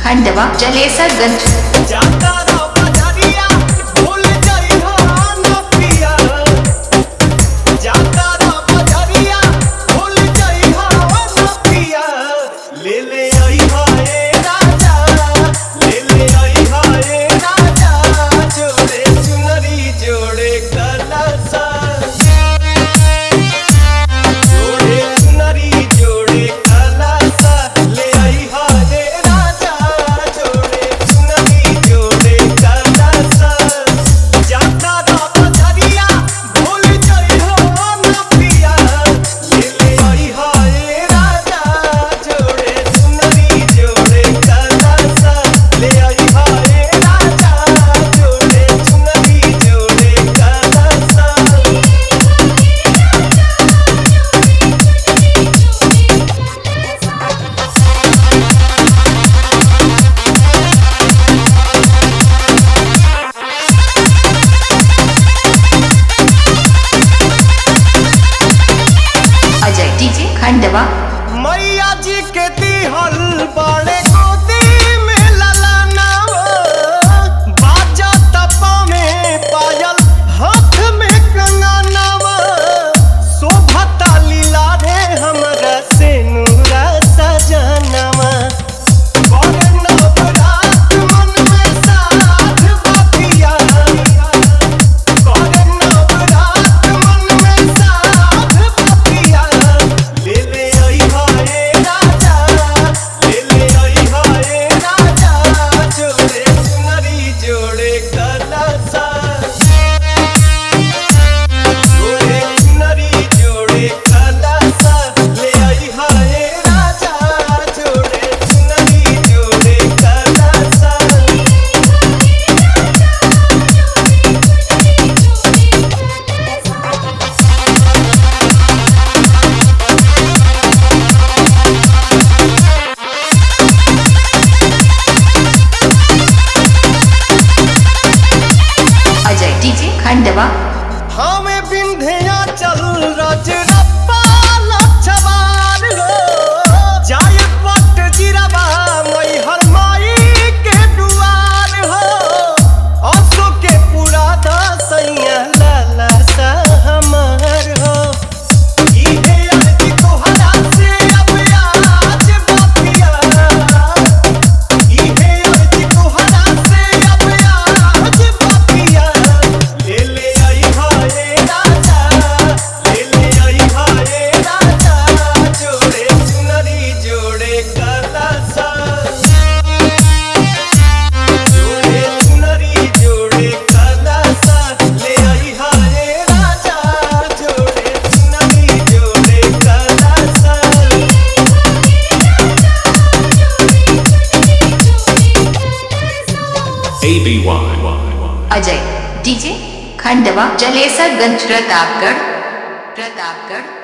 खंडवा जलेसरगंज। खंडवा मैया जी के दिहल बड़े गोदी में ललाना बाजा तपा में पायल हाथ में कंगनवा शोभता लीला रे हमरा से नूरा सजनवा खंडवा हमें बिंधिया चल रजरप्पा लछवार हो जाय पट जिरवा मई हर माई के दुआर हो असो के पूरा दसैया लाला सा हमार हो इहे अर्जी तोहरा से अब आज बतिया इहे अर्जी तोहरा से अब आज बतिया अजय डीजे खंडवा जलेसरगंज प्रतापगढ़।